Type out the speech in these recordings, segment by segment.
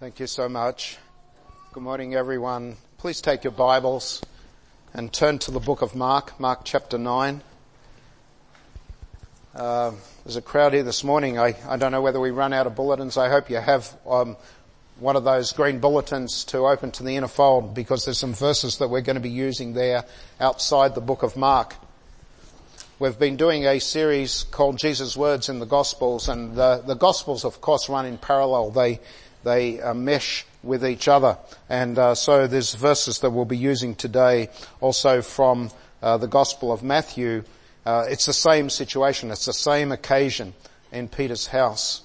Thank you so much. Good morning, everyone. Please take your Bibles and turn to the book of Mark, Mark chapter 9. There's a crowd here this morning. I don't know whether we run out of bulletins. I hope you have one of those green bulletins to open to the inner fold, because there's some verses that we're going to be using there outside the book of Mark. We've been doing a series called Jesus' Words in the Gospels, and the Gospels, of course, run in parallel. They mesh with each other. And so there's verses that we'll be using today also from the Gospel of Matthew. It's the same situation. It's the same occasion in Peter's house.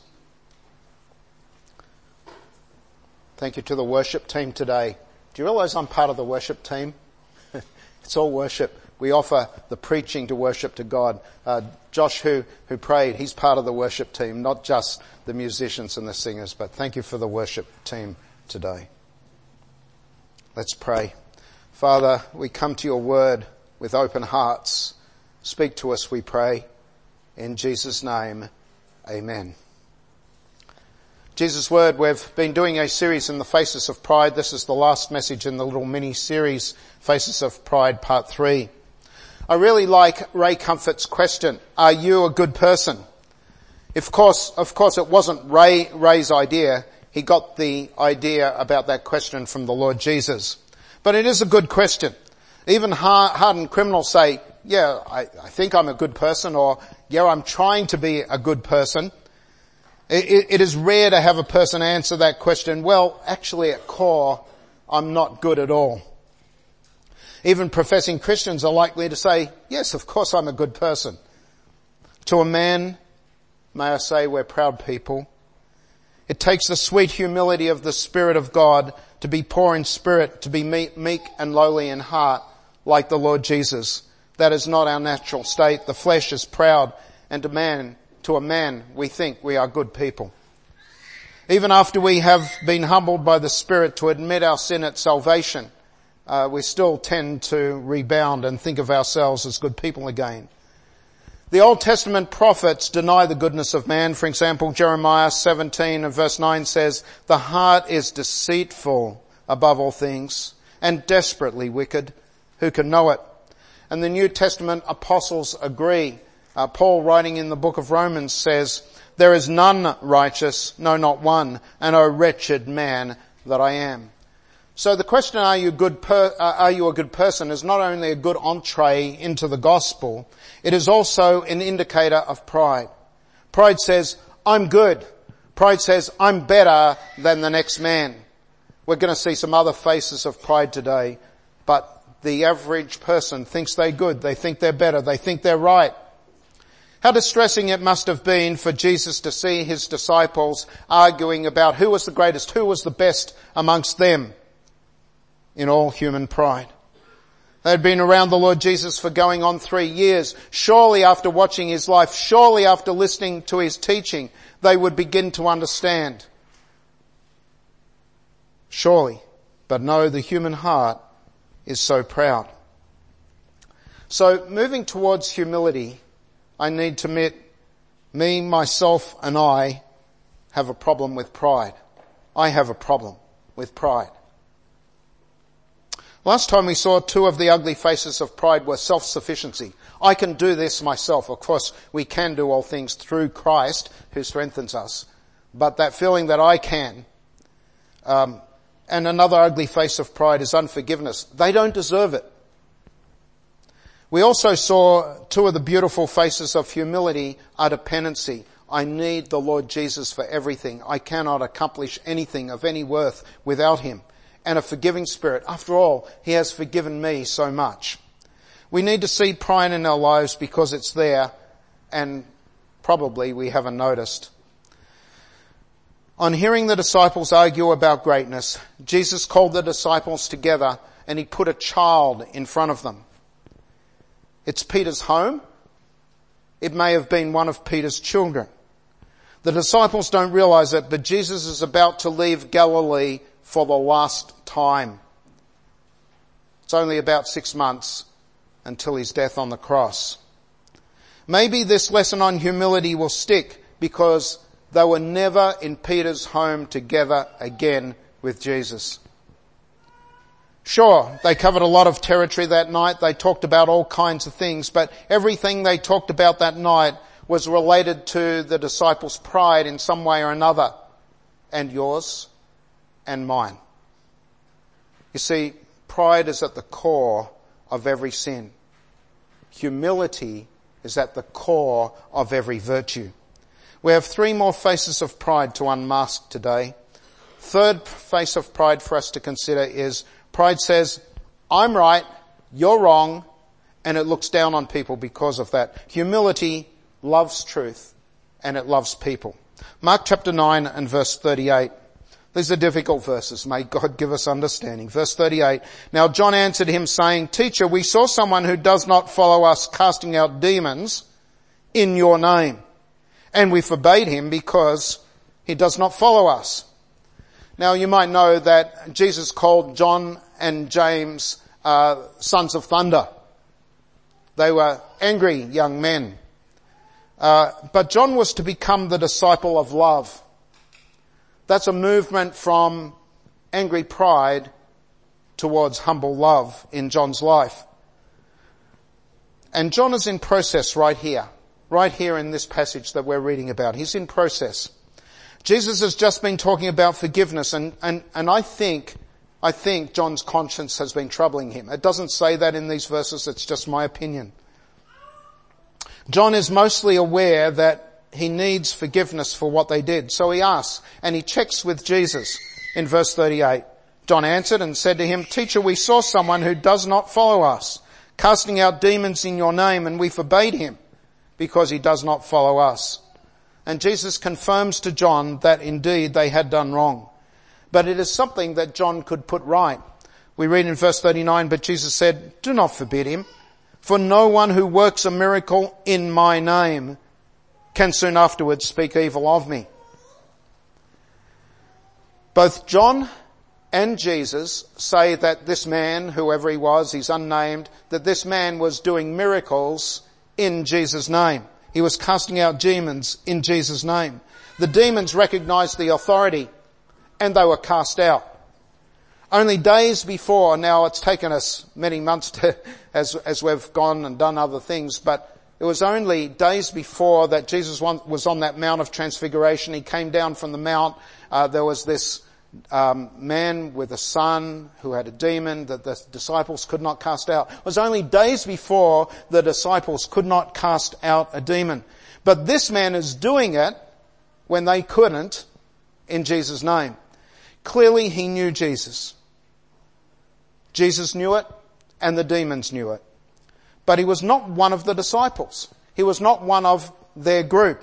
Thank you to the worship team today. Do you realize I'm part of the worship team? It's all worship. We offer the preaching to worship to God. Josh, who prayed, he's part of the worship team, not just the musicians and the singers, but thank you for the worship team today. Let's pray. Father, we come to your word with open hearts. Speak to us, we pray. In Jesus' name, amen. Jesus' Word, we've been doing a series in the Faces of Pride. This is the last message in the little mini-series, Faces of Pride, Part 3. I really like Ray Comfort's question, are you a good person? Of course it wasn't Ray's idea. He got the idea about that question from the Lord Jesus. But it is a good question. Even hardened criminals say, yeah, I think I'm a good person, or yeah, I'm trying to be a good person. It is rare to have a person answer that question, well, actually at core, I'm not good at all. Even professing Christians are likely to say, yes, of course I'm a good person. To a man, may I say, we're proud people. It takes the sweet humility of the Spirit of God to be poor in spirit, to be meek and lowly in heart, like the Lord Jesus. That is not our natural state. The flesh is proud, and to a man, we think we are good people. Even after we have been humbled by the Spirit to admit our sin at salvation, we still tend to rebound and think of ourselves as good people again. The Old Testament prophets deny the goodness of man. For example, Jeremiah 17 and verse 9 says, the heart is deceitful above all things and desperately wicked. Who can know it? And the New Testament apostles agree. Paul, writing in the book of Romans, says, there is none righteous, no, not one, and O wretched man that I am. So the question, are you a good person, is not only a good entree into the gospel, it is also an indicator of pride. Pride says, I'm good. Pride says, I'm better than the next man. We're going to see some other faces of pride today, but the average person thinks they're good, they think they're better, they think they're right. How distressing it must have been for Jesus to see his disciples arguing about who was the greatest, who was the best amongst them in all human pride. They had been around the Lord Jesus for going on 3 years. Surely after watching his life, surely after listening to his teaching, they would begin to understand. Surely. But no, the human heart is so proud. So moving towards humility, I need to admit, me, myself, and I have a problem with pride. I have a problem with pride. Last time we saw two of the ugly faces of pride were self-sufficiency. I can do this myself. Of course, we can do all things through Christ who strengthens us. But that feeling that I can. And another ugly face of pride is unforgiveness. They don't deserve it. We also saw two of the beautiful faces of humility are dependency. I need the Lord Jesus for everything. I cannot accomplish anything of any worth without him. And a forgiving spirit. After all, he has forgiven me so much. We need to see pride in our lives because it's there, and probably we haven't noticed. On hearing the disciples argue about greatness, Jesus called the disciples together and he put a child in front of them. It's Peter's home. It may have been one of Peter's children. The disciples don't realize it, but Jesus is about to leave Galilee for the last time. It's only about 6 months until his death on the cross. Maybe this lesson on humility will stick because They were never in Peter's home together again with Jesus. Sure, they covered a lot of territory that night. They talked about all kinds of things, but everything they talked about that night was related to the disciples' pride in some way or another, and yours and mine. You see, pride is at the core of every sin. Humility is at the core of every virtue. We have 3 more faces of pride to unmask today. Third face of pride for us to consider is pride says, I'm right, you're wrong, and it looks down on people because of that. Humility loves truth and it loves people. Mark chapter 9 and verse 38. These are difficult verses. May God give us understanding. Verse 38. Now John answered him saying, Teacher, we saw someone who does not follow us casting out demons in your name, and we forbade him because he does not follow us. Now you might know that Jesus called John and James sons of thunder. They were angry young men. But John was to become the disciple of love. That's a movement from angry pride towards humble love in John's life. And John is in process right here in this passage that we're reading about. He's in process. Jesus has just been talking about forgiveness, and I think John's conscience has been troubling him. It doesn't say that in these verses, it's just my opinion. John is mostly aware that he needs forgiveness for what they did. So he asks and he checks with Jesus in verse 38. John answered and said to him, Teacher, we saw someone who does not follow us, casting out demons in your name, and we forbade him because he does not follow us. And Jesus confirms to John that indeed they had done wrong. But it is something that John could put right. We read in verse 39, but Jesus said, Do not forbid him, for no one who works a miracle in my name can soon afterwards speak evil of me. Both John and Jesus say that this man, whoever he was, he's unnamed, that this man was doing miracles in Jesus' name. He was casting out demons in Jesus' name. The demons recognized the authority and they were cast out. Only days before, now it's taken us many months as we've gone and done other things, but it was only days before that Jesus was on that Mount of Transfiguration. He came down from the mount. There was this man with a son who had a demon that the disciples could not cast out. It was only days before the disciples could not cast out a demon. But this man is doing it when they couldn't in Jesus' name. Clearly he knew Jesus. Jesus knew it and the demons knew it. But he was not one of the disciples. He was not one of their group.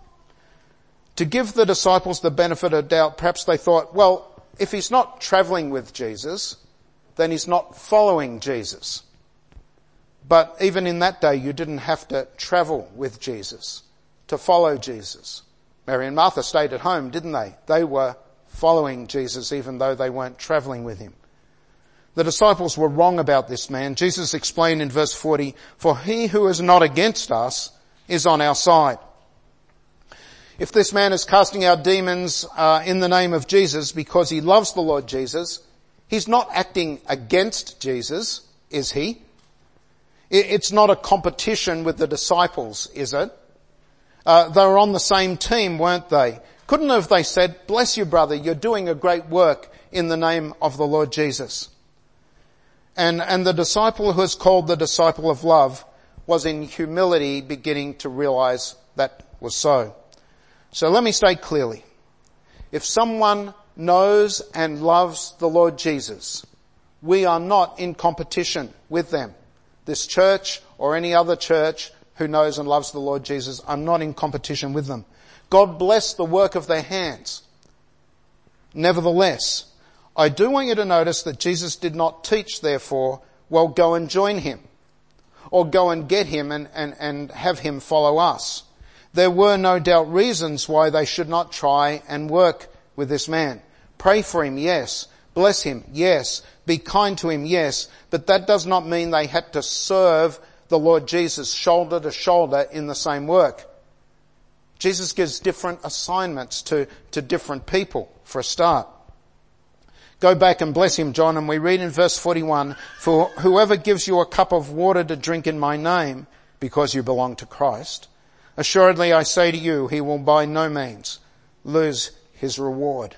To give the disciples the benefit of doubt, perhaps they thought, well, if he's not travelling with Jesus, then he's not following Jesus. But even in that day, you didn't have to travel with Jesus to follow Jesus. Mary and Martha stayed at home, didn't they? They were following Jesus even though they weren't travelling with him. The disciples were wrong about this man. Jesus explained in verse 40, for he who is not against us is on our side. If this man is casting out demons in the name of Jesus because he loves the Lord Jesus, he's not acting against Jesus, is he? It's not a competition with the disciples, is it? They were on the same team, weren't they? Couldn't have they said, bless you brother, you're doing a great work in the name of the Lord Jesus? And the disciple who is called the disciple of love was in humility beginning to realize that was so. So let me state clearly, if someone knows and loves the Lord Jesus, we are not in competition with them. This church or any other church who knows and loves the Lord Jesus, I'm not in competition with them. God bless the work of their hands. Nevertheless, I do want you to notice that Jesus did not teach, therefore, well, go and join him or go and get him and have him follow us. There were no doubt reasons why they should not try and work with this man. Pray for him, yes. Bless him, yes. Be kind to him, yes. But that does not mean they had to serve the Lord Jesus shoulder to shoulder in the same work. Jesus gives different assignments to different people, for a start. Go back and bless him, John, and we read in verse 41, "For whoever gives you a cup of water to drink in my name, because you belong to Christ, assuredly I say to you, he will by no means lose his reward."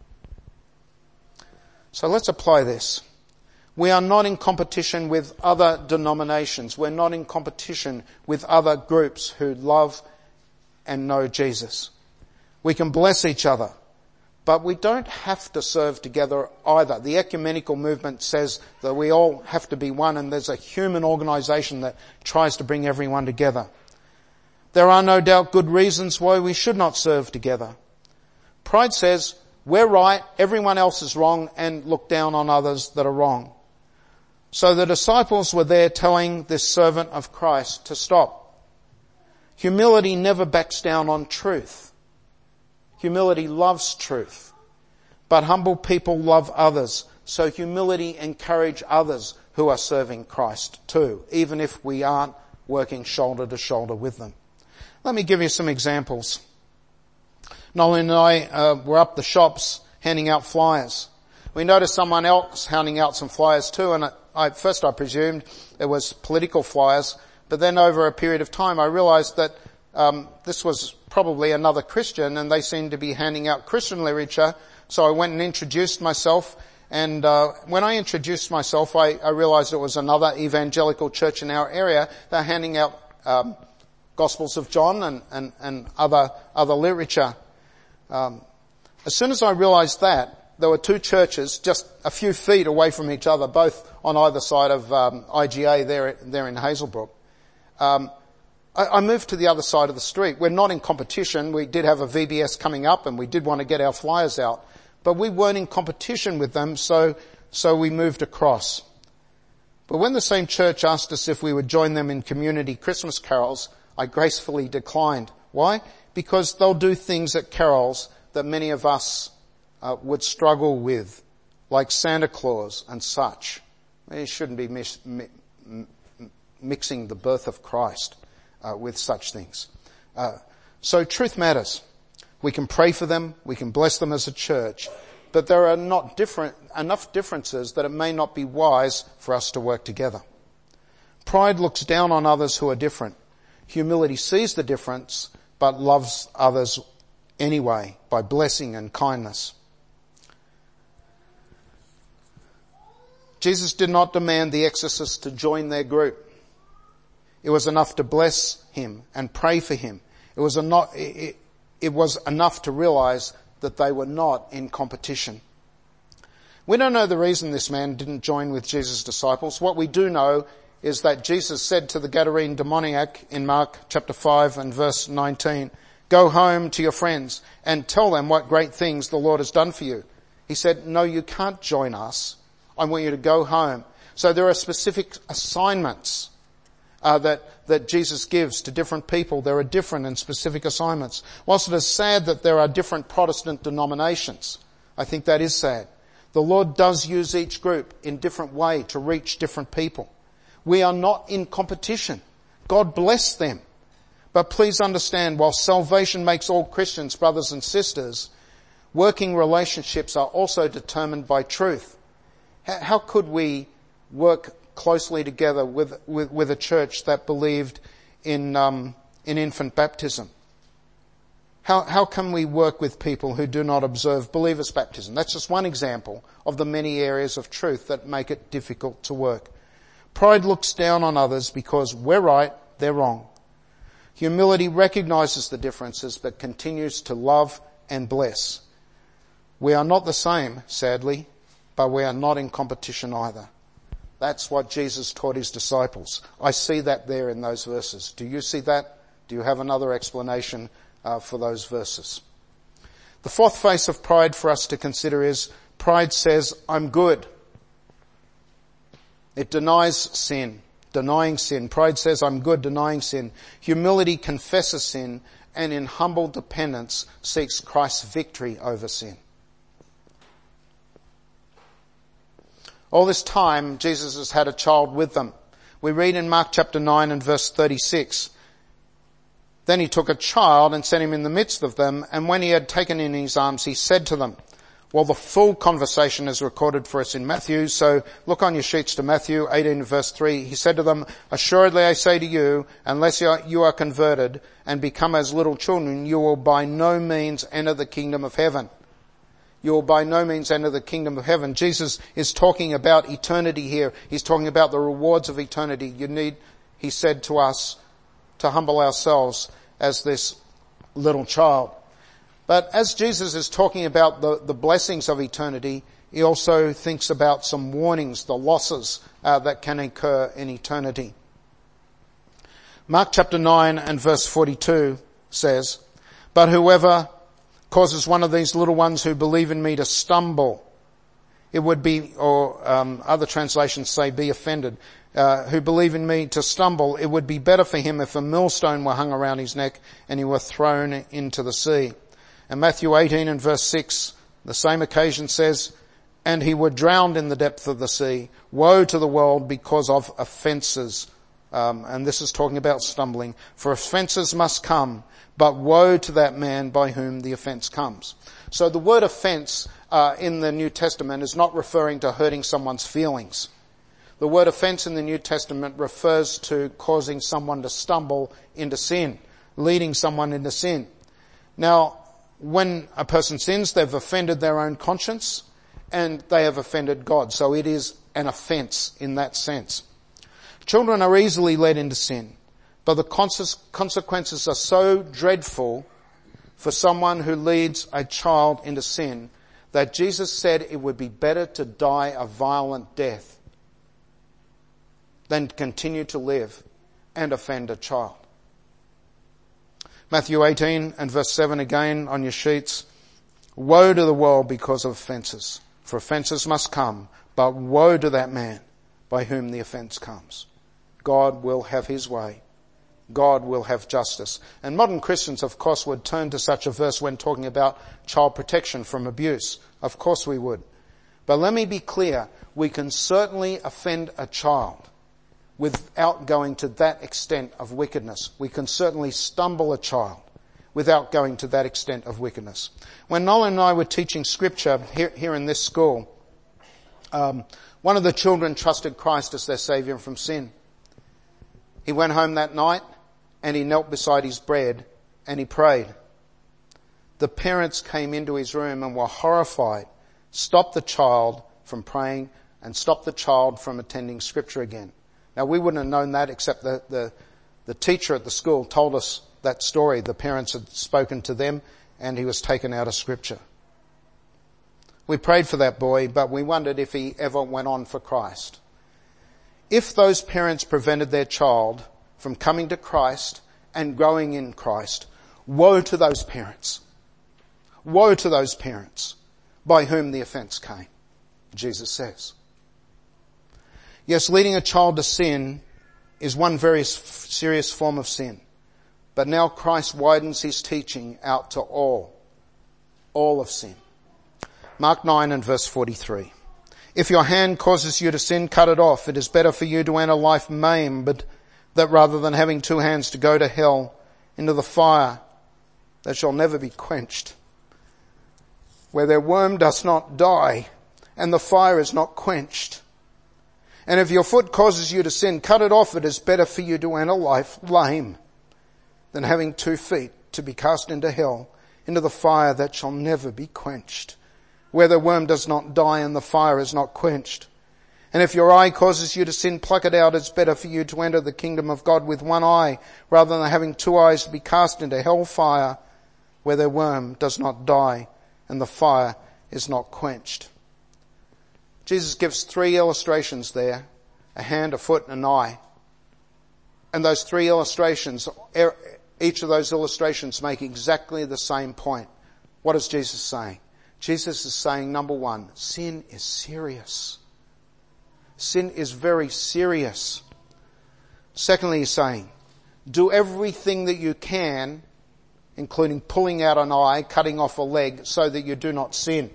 So let's apply this. We are not in competition with other denominations. We're not in competition with other groups who love and know Jesus. We can bless each other, but we don't have to serve together either. The ecumenical movement says that we all have to be one, and there's a human organisation that tries to bring everyone together. There are no doubt good reasons why we should not serve together. Pride says we're right, everyone else is wrong, and look down on others that are wrong. So the disciples were there telling this servant of Christ to stop. Humility never backs down on truth. Humility loves truth. But humble people love others. So humility encourages others who are serving Christ too, even if we aren't working shoulder to shoulder with them. Let me give you some examples. Nolan and I were up the shops handing out flyers. We noticed someone else handing out some flyers too, and at first I presumed it was political flyers, but then over a period of time I realised that this was probably another Christian, and they seemed to be handing out Christian literature. So I went and introduced myself, and when I introduced myself I realised it was another evangelical church in our area. They're handing out Gospels of John and other literature. As soon as I realised that, there were two churches just a few feet away from each other, both on either side of IGA there in Hazelbrook. I moved to the other side of the street. We're not in competition. We did have a VBS coming up and we did want to get our flyers out, but we weren't in competition with them, so we moved across. But when the same church asked us if we would join them in community Christmas carols, I gracefully declined. Why? Because they'll do things at carols that many of us would struggle with, like Santa Claus and such. You shouldn't be mixing the birth of Christ with such things. So truth matters. We can pray for them, we can bless them as a church, but there are not enough differences that it may not be wise for us to work together. Pride looks down on others who are different. Humility sees the difference, but loves others anyway by blessing and kindness. Jesus did not demand the exorcists to join their group. It was enough to bless him and pray for him. It was enough to realize that they were not in competition. We don't know the reason this man didn't join with Jesus' disciples. What we do know is that Jesus said to the Gadarene demoniac in Mark chapter 5 and verse 19, "Go home to your friends and tell them what great things the Lord has done for you." He said, "No, you can't join us. I want you to go home." So there are specific assignments that Jesus gives to different people. There are different and specific assignments. Whilst it is sad that there are different Protestant denominations, I think that is sad. The Lord does use each group in different way to reach different people. We are not in competition. God bless them. But please understand, while salvation makes all Christians brothers and sisters, working relationships are also determined by truth. How could we work closely together with a church that believed in infant baptism? How can we work with people who do not observe believers' baptism? That's just one example of the many areas of truth that make it difficult to work. Pride looks down on others because we're right, they're wrong. Humility recognizes the differences but continues to love and bless. We are not the same, sadly, but we are not in competition either. That's what Jesus taught his disciples. I see that there in those verses. Do you see that? Do you have another explanation for those verses? The fourth face of pride for us to consider is pride says, "I'm good." It denies sin, denying sin. Pride says, "I'm good," denying sin. Humility confesses sin and in humble dependence seeks Christ's victory over sin. All this time, Jesus has had a child with them. We read in Mark chapter 9 and verse 36, Then he took a child and set him in the midst of them, and when he had taken in his arms, he said to them, well, the full conversation is recorded for us in Matthew, so look on your sheets to Matthew 18 verse 3. He said to them, assuredly I say to you, unless you are converted and become as little children, you will by no means enter the kingdom of heaven. You will by no means enter the kingdom of heaven. Jesus is talking about eternity here. He's talking about the rewards of eternity. He said to us, to humble ourselves as this little child. But as Jesus is talking about the blessings of eternity, he also thinks about some warnings, the losses that can occur in eternity. Mark chapter 9 and verse 42 says, but whoever causes one of these little ones who believe in me to stumble, it would be, or other translations say be offended, who believe in me to stumble, it would be better for him if a millstone were hung around his neck and he were thrown into the sea. And Matthew 18 and verse 6, the same occasion says, and he were drowned in the depth of the sea. Woe to the world because of offences. And this is talking about stumbling. For offences must come, but woe to that man by whom the offence comes. So the word offence in the New Testament is not referring to hurting someone's feelings. The word offence in the New Testament refers to causing someone to stumble into sin, leading someone into sin. Now, when a person sins, they've offended their own conscience and they have offended God. So it is an offence in that sense. Children are easily led into sin, but the consequences are so dreadful for someone who leads a child into sin that Jesus said it would be better to die a violent death than continue to live and offend a child. Matthew 18 and verse 7 again on your sheets. Woe to the world because of offences, for offences must come, but woe to that man by whom the offence comes. God will have his way. God will have justice. And modern Christians, of course, would turn to such a verse when talking about child protection from abuse. Of course we would. But let me be clear, we can certainly offend a child without going to that extent of wickedness. We can certainly stumble a child without going to that extent of wickedness. When Nolan and I were teaching scripture here in this school, one of the children trusted Christ as their saviour from sin. He went home that night and he knelt beside his bed and he prayed. The parents came into his room and were horrified, stopped the child from praying and stopped the child from attending scripture again. Now, we wouldn't have known that except the teacher at the school told us that story. The parents had spoken to them and he was taken out of scripture. We prayed for that boy, but we wondered if he ever went on for Christ. If those parents prevented their child from coming to Christ and growing in Christ, woe to those parents. Woe to those parents by whom the offence came, Jesus says. Yes, leading a child to sin is one very serious form of sin. But now Christ widens his teaching out to all of sin. Mark 9 and verse 43. If your hand causes you to sin, cut it off. It is better for you to enter life maimed, but that rather than having two hands to go to hell, into the fire that shall never be quenched, where their worm does not die and the fire is not quenched. And if your foot causes you to sin, cut it off. It is better for you to enter life lame than having 2 feet to be cast into hell, into the fire that shall never be quenched, where the worm does not die and the fire is not quenched. And if your eye causes you to sin, pluck it out. It's better for you to enter the kingdom of God with one eye, rather than having 2 eyes to be cast into hell fire, where the worm does not die and the fire is not quenched. Jesus gives 3 illustrations there, a hand, a foot, and an eye. And those 3 illustrations, each of those illustrations make exactly the same point. What is Jesus saying? Jesus is saying, number 1, sin is serious. Sin is very serious. Secondly, he's saying, do everything that you can, including pulling out an eye, cutting off a leg, so that you do not sin.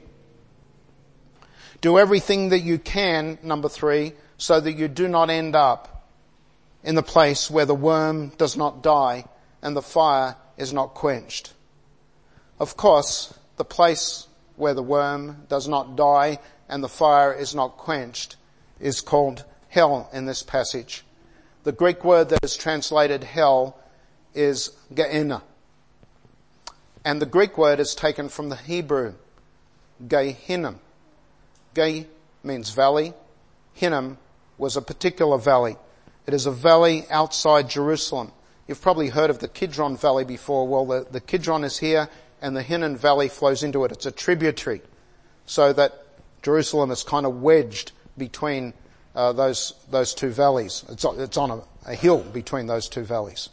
Do everything that you can, number 3, so that you do not end up in the place where the worm does not die and the fire is not quenched. Of course, the place where the worm does not die and the fire is not quenched is called hell in this passage. The Greek word that is translated hell is Gehenna. And the Greek word is taken from the Hebrew, Gehinnom. Ge means valley. Hinnom was a particular valley. It is a valley outside Jerusalem. You've probably heard of the Kidron Valley before. Well, the Kidron is here and the Hinnom Valley flows into it. It's a tributary, so that Jerusalem is kind of wedged between those two valleys. It's on a hill between those two valleys.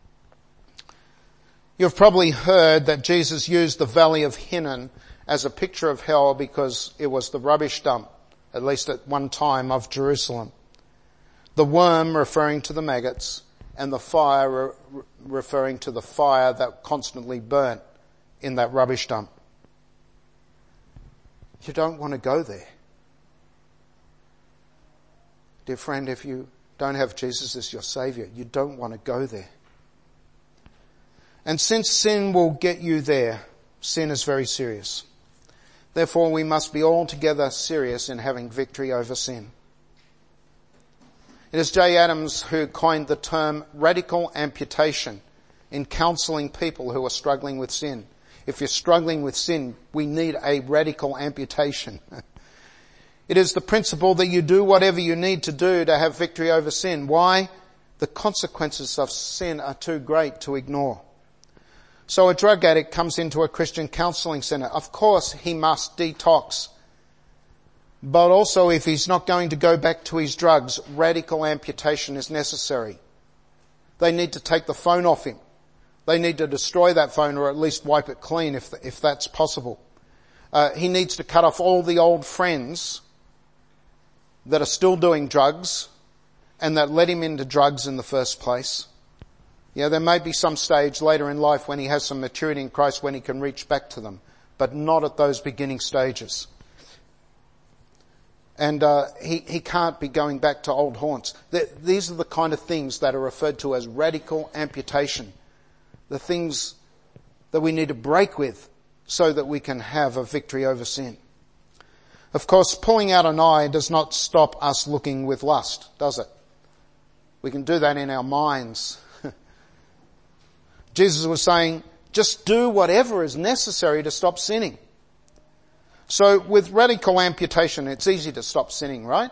You've probably heard that Jesus used the Valley of Hinnom as a picture of hell because it was the rubbish dump, at least at one time, of Jerusalem. The worm referring to the maggots, and the fire referring to the fire that constantly burnt in that rubbish dump. You don't want to go there. Dear friend, if you don't have Jesus as your Saviour, you don't want to go there. And since sin will get you there, sin is very serious. Therefore, we must be altogether serious in having victory over sin. It is J. Adams who coined the term radical amputation in counselling people who are struggling with sin. If you're struggling with sin, we need a radical amputation. It is the principle that you do whatever you need to do to have victory over sin. Why? The consequences of sin are too great to ignore. So a drug addict comes into a Christian counselling centre. Of course he must detox. But also if he's not going to go back to his drugs, radical amputation is necessary. They need to take the phone off him. They need to destroy that phone or at least wipe it clean if that's possible. He needs to cut off all the old friends that are still doing drugs and that led him into drugs in the first place. Yeah, there may be some stage later in life when he has some maturity in Christ when he can reach back to them, but not at those beginning stages. And he can't be going back to old haunts. These are the kind of things that are referred to as radical amputation. The things that we need to break with so that we can have a victory over sin. Of course, pulling out an eye does not stop us looking with lust, does it? We can do that in our minds. Jesus was saying, just do whatever is necessary to stop sinning. So with radical amputation, it's easy to stop sinning, right?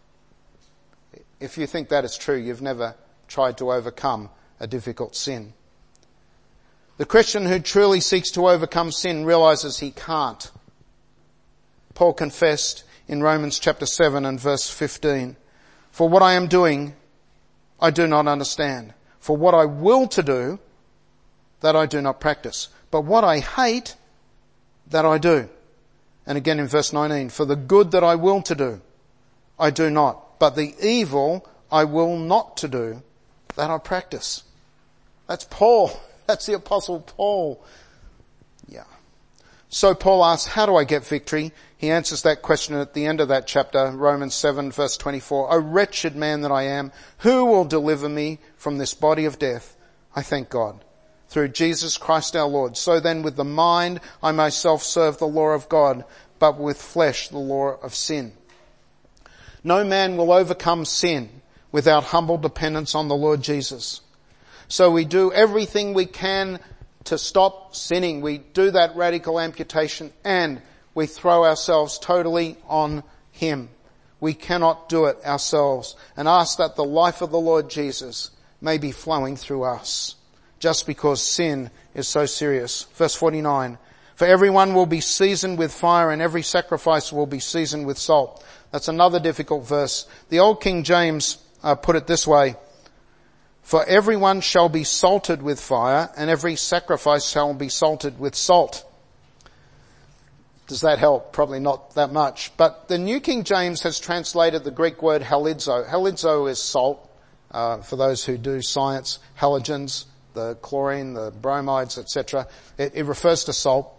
If you think that is true, you've never tried to overcome a difficult sin. The Christian who truly seeks to overcome sin realizes he can't. Paul confessed in Romans chapter 7 and verse 15, "For what I am doing, I do not understand. For what I will to do, that I do not practice. But what I hate, that I do." And again in verse 19, "For the good that I will to do, I do not. But the evil I will not to do, that I practice." That's Paul. That's the Apostle Paul. Yeah. So Paul asks, how do I get victory? He answers that question at the end of that chapter, Romans 7 verse 24. "O wretched man that I am, who will deliver me from this body of death? I thank God, through Jesus Christ our Lord. So then with the mind I myself serve the law of God, but with flesh the law of sin." No man will overcome sin without humble dependence on the Lord Jesus. So we do everything we can to stop sinning. We do that radical amputation and we throw ourselves totally on Him. We cannot do it ourselves, and ask that the life of the Lord Jesus may be flowing through us, just because sin is so serious. Verse 49, "For everyone will be seasoned with fire and every sacrifice will be seasoned with salt." That's another difficult verse. The old King James put it this way, "For everyone shall be salted with fire and every sacrifice shall be salted with salt." Does that help? Probably not that much. But the New King James has translated the Greek word halidzo. Halidzo is salt. For those who do science, halogens, the chlorine, the bromides, etc. It refers to salt.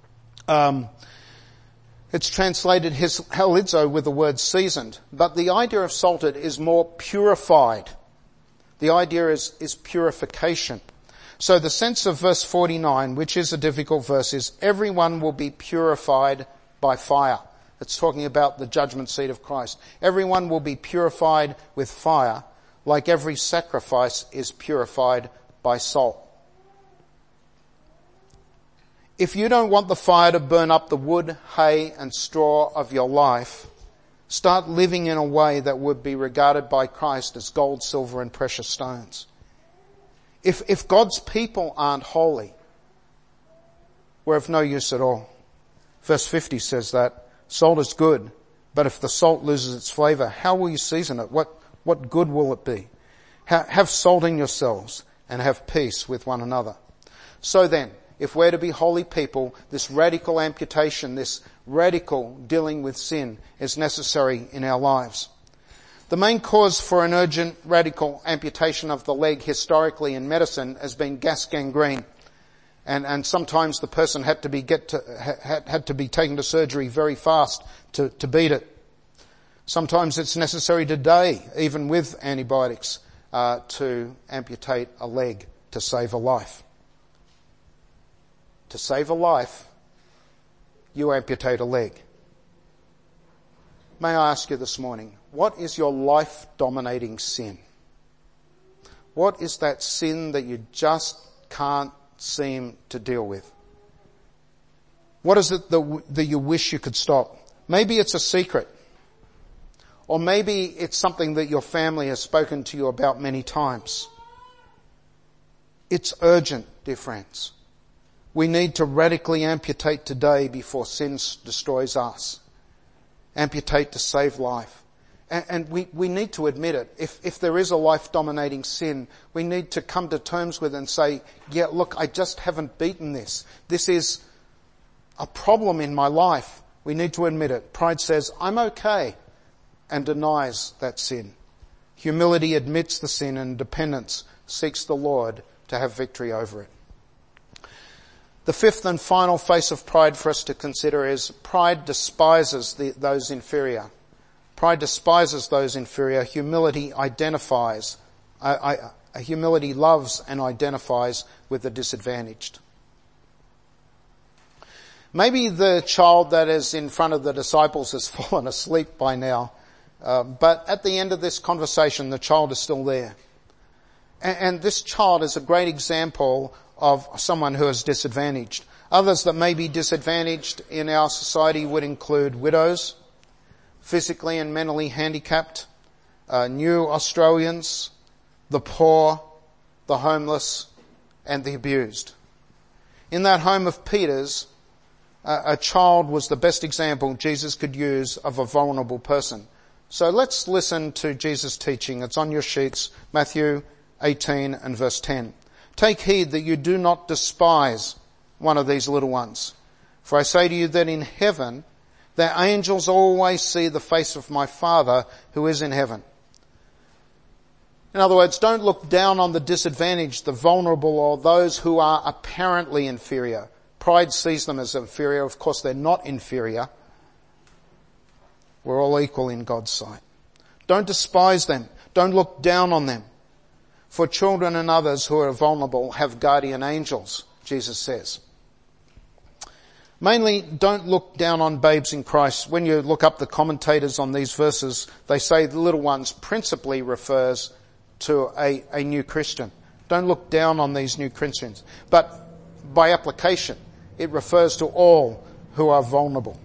It's translated halidzo with the word seasoned. But the idea of salted is more purified. The idea is purification. So the sense of verse 49, which is a difficult verse, is everyone will be purified by fire. It's talking about the judgment seat of Christ. Everyone will be purified with fire, like every sacrifice is purified by salt. If you don't want the fire to burn up the wood, hay and straw of your life, start living in a way that would be regarded by Christ as gold, silver and precious stones. If God's people aren't holy, we're of no use at all. Verse 50 says that salt is good, but if the salt loses its flavour, how will you season it? What good will it be? Have salt in yourselves and have peace with one another. So then, if we're to be holy people, this radical amputation, this radical dealing with sin is necessary in our lives. The main cause for an urgent radical amputation of the leg historically in medicine has been gas gangrene. And sometimes the person had to be taken to surgery very fast to beat it. Sometimes it's necessary today, even with antibiotics, to amputate a leg to save a life. To save a life, you amputate a leg. May I ask you this morning, what is your life-dominating sin? What is that sin that you just can't seem to deal with? What is it that you wish you could stop? Maybe it's a secret. Or maybe it's something that your family has spoken to you about many times. It's urgent, dear friends. We need to radically amputate today before sin destroys us. Amputate to save life. And we need to admit it. If there is a life-dominating sin, we need to come to terms with it and say, yeah, look, I just haven't beaten this. This is a problem in my life. We need to admit it. Pride says, I'm okay, and denies that sin. Humility admits the sin, and dependence seeks the Lord to have victory over it. The fifth and final face of pride for us to consider is pride despises those inferior. Pride despises those inferior. Humility identifies. Humility loves and identifies with the disadvantaged. Maybe the child that is in front of the disciples has fallen asleep by now, but at the end of this conversation, the child is still there. And this child is a great example of someone who is disadvantaged. Others that may be disadvantaged in our society would include widows, physically and mentally handicapped, new Australians, the poor, the homeless, and the abused. In that home of Peter's, a child was the best example Jesus could use of a vulnerable person. So let's listen to Jesus' teaching. It's on your sheets, Matthew 18 and verse 10. Take heed that you do not despise one of these little ones. For I say to you that in heaven, their angels always see the face of my Father who is in heaven. In other words, don't look down on the disadvantaged, the vulnerable, or those who are apparently inferior. Pride sees them as inferior. Of course, they're not inferior. We're all equal in God's sight. Don't despise them. Don't look down on them. For children and others who are vulnerable have guardian angels, Jesus says. Mainly, don't look down on babes in Christ. When you look up the commentators on these verses, they say the little ones principally refers to a new Christian. Don't look down on these new Christians. But by application, it refers to all who are vulnerable.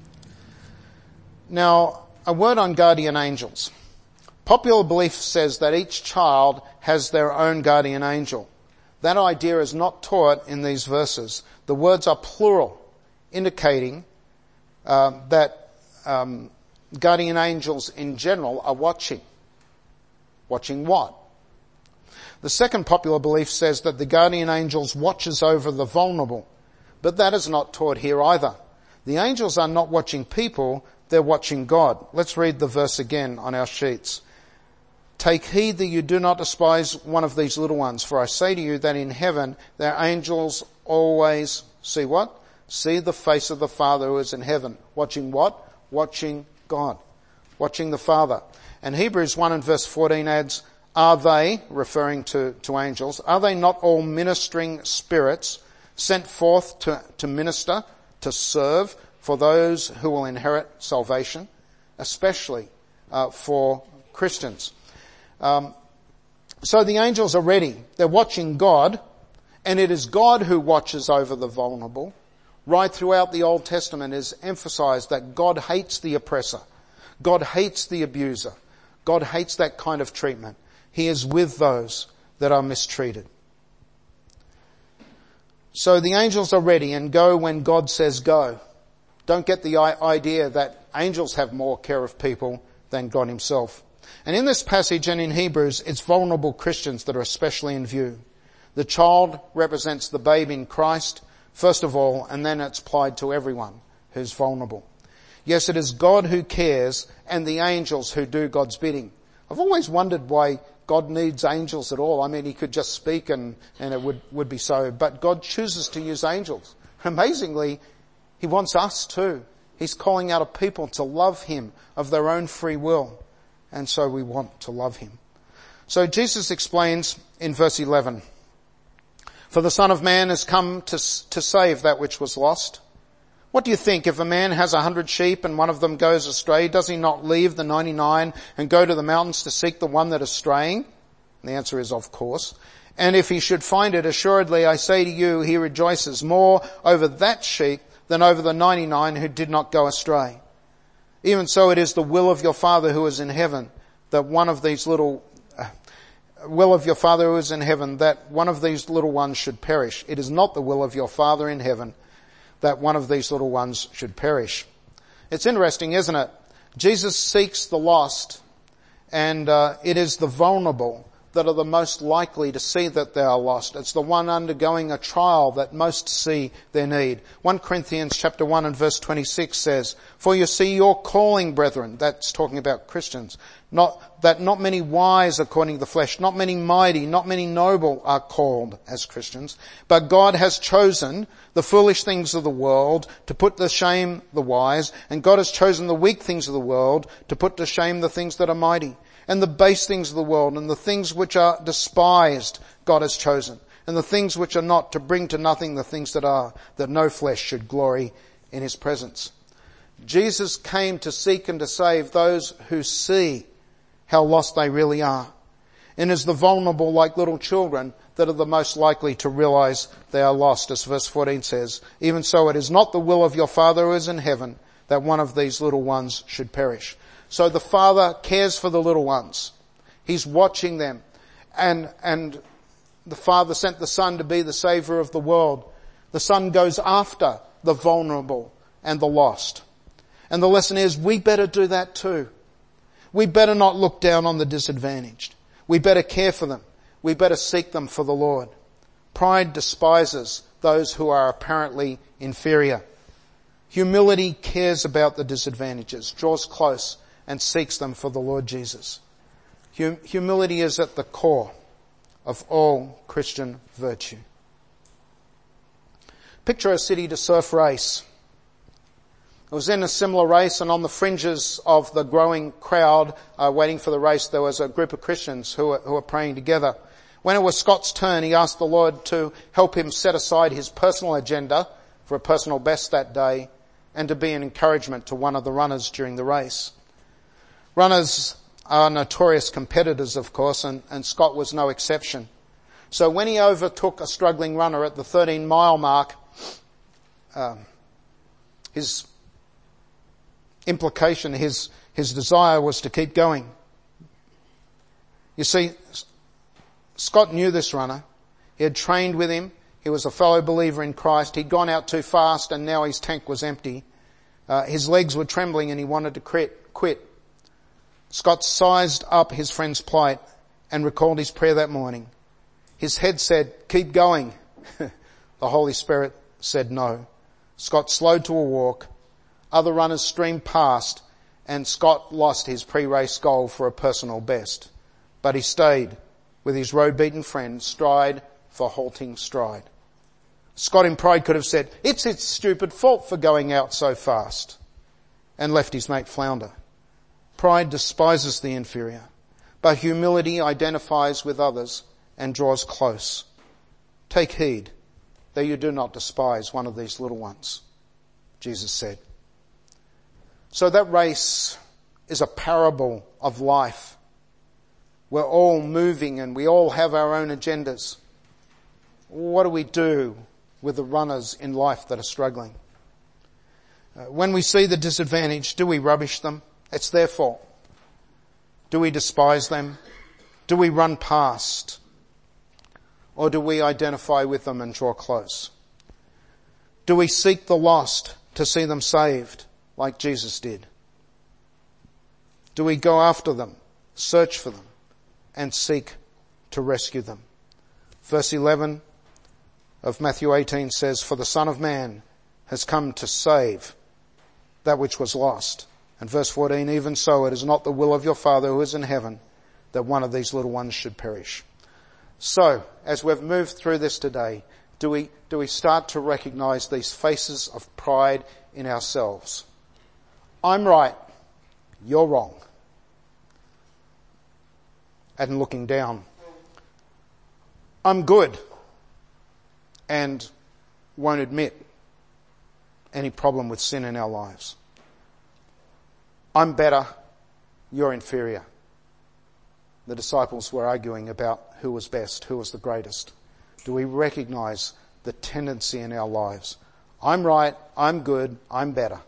Now, a word on guardian angels. Popular belief says that each child has their own guardian angel. That idea is not taught in these verses. The words are plural, indicating that guardian angels in general are watching. Watching what? The second popular belief says that the guardian angels watches over the vulnerable, but that is not taught here either. The angels are not watching people, they're watching God. Let's read the verse again on our sheets. Take heed that you do not despise one of these little ones, for I say to you that in heaven their angels always see what? See the face of the Father who is in heaven. Watching what? Watching God. Watching the Father. And Hebrews 1 and verse 14 adds, are they, referring to angels, are they not all ministering spirits sent forth to minister, to serve for those who will inherit salvation, especially for Christians? So the angels are ready. They're watching God, and it is God who watches over the vulnerable. Right throughout the Old Testament is emphasized that God hates the oppressor. God hates the abuser. God hates that kind of treatment. He is with those that are mistreated. So the angels are ready and go when God says go. Don't get the idea that angels have more care of people than God himself. And in this passage and in Hebrews, it's vulnerable Christians that are especially in view. The child represents the babe in Christ, first of all, and then it's applied to everyone who's vulnerable. Yes, it is God who cares and the angels who do God's bidding. I've always wondered why God needs angels at all. I mean, he could just speak and it would be so. But God chooses to use angels. Amazingly, he wants us too. He's calling out a people to love him of their own free will. And so we want to love him. So Jesus explains in verse 11, "For the Son of Man has come to save that which was lost. What do you think? If a man has 100 sheep and one of them goes astray, does he not leave the 99 and go to the mountains to seek the one that is straying?" And the answer is, of course. "And if he should find it, assuredly I say to you, he rejoices more over that sheep than over the 99 who did not go astray. Even so it is the will of your Father who is in heaven that one of these little ones should perish. It is not the will of your Father in heaven that one of these little ones should perish." It's interesting, isn't it? Jesus seeks the lost, and it is the vulnerable that are the most likely to see that they are lost. It's the one undergoing a trial that most see their need. 1 Corinthians chapter 1 and verse 26 says, "For you see your calling, brethren," that's talking about Christians, not many wise according to the flesh, not many mighty, not many noble are called as Christians, but God has chosen the foolish things of the world to put to shame the wise, and God has chosen the weak things of the world to put to shame the things that are mighty. And the base things of the world and the things which are despised God has chosen, and the things which are not, to bring to nothing the things that are, that no flesh should glory in his presence." Jesus came to seek and to save those who see how lost they really are. And is the vulnerable, like little children, that are the most likely to realize they are lost, as verse 14 says, "Even so it is not the will of your Father who is in heaven that one of these little ones should perish." So the Father cares for the little ones. He's watching them. And the Father sent the Son to be the Saviour of the world. The Son goes after the vulnerable and the lost. And the lesson is, we better do that too. We better not look down on the disadvantaged. We better care for them. We better seek them for the Lord. Pride despises those who are apparently inferior. Humility cares about the disadvantages, draws close and seeks them for the Lord Jesus. Humility is at the core of all Christian virtue. Picture a city to surf race. I was in a similar race, and on the fringes of the growing crowd waiting for the race, there was a group of Christians who were praying together. When it was Scott's turn, he asked the Lord to help him set aside his personal agenda for a personal best that day and to be an encouragement to one of the runners during the race. Runners are notorious competitors, of course, and Scott was no exception. So when he overtook a struggling runner at the 13-mile mark, his implication, his desire was to keep going. You see, Scott knew this runner. He had trained with him. He was a fellow believer in Christ. He'd gone out too fast and now his tank was empty. His legs were trembling and he wanted to quit. Scott sized up his friend's plight and recalled his prayer that morning. His head said, "Keep going." The Holy Spirit said no. Scott slowed to a walk. Other runners streamed past and Scott lost his pre-race goal for a personal best. But he stayed with his road-beaten friend, stride for halting stride. Scott in pride could have said, "It's its stupid fault for going out so fast," and left his mate flounder. Pride despises the inferior. But humility identifies with others and draws close. Take heed that you do not despise one of these little ones, Jesus said. So that race is a parable of life. We're all moving and we all have our own agendas. What do we do with the runners in life that are struggling? When we see the disadvantage, do we rubbish them? It's their fault. Do we despise them? Do we run past? Or do we identify with them and draw close? Do we seek the lost to see them saved like Jesus did? Do we go after them, search for them, and seek to rescue them? Verse 11 of Matthew 18 says, "For the Son of Man has come to save that which was lost." And verse 14, "Even so, it is not the will of your Father who is in heaven that one of these little ones should perish." So, as we've moved through this today, do we start to recognize these faces of pride in ourselves? I'm right, you're wrong. And looking down. I'm good and won't admit any problem with sin in our lives. I'm better, you're inferior. The disciples were arguing about who was best, who was the greatest. Do we recognize the tendency in our lives? I'm right, I'm good, I'm better.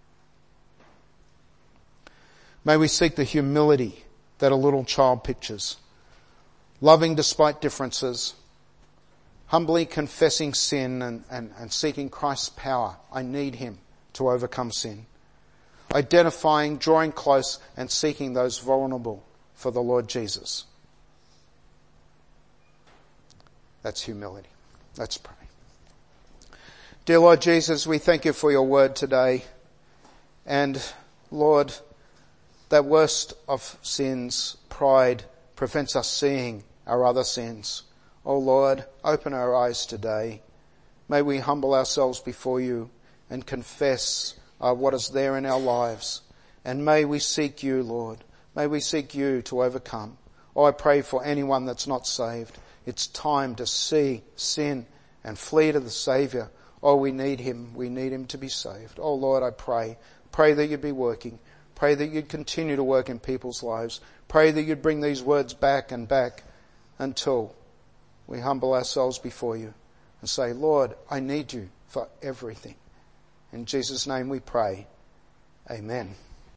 May we seek the humility that a little child pictures, loving despite differences, humbly confessing sin and seeking Christ's power. I need him to overcome sin. Identifying, drawing close, and seeking those vulnerable for the Lord Jesus. That's humility. Let's pray. Dear Lord Jesus, we thank you for your word today. And Lord, that worst of sins, pride, prevents us seeing our other sins. Oh Lord, open our eyes today. May we humble ourselves before you and confess what is there in our lives. And may we seek you, Lord. May we seek you to overcome. Oh, I pray for anyone that's not saved. It's time to see sin and flee to the Saviour. Oh, we need him. We need him to be saved. Oh Lord, I pray that you'd be working. Pray that you'd continue to work in people's lives. Pray that you'd bring these words back and back until we humble ourselves before you and say, Lord, I need you for everything. In Jesus' name we pray. Amen.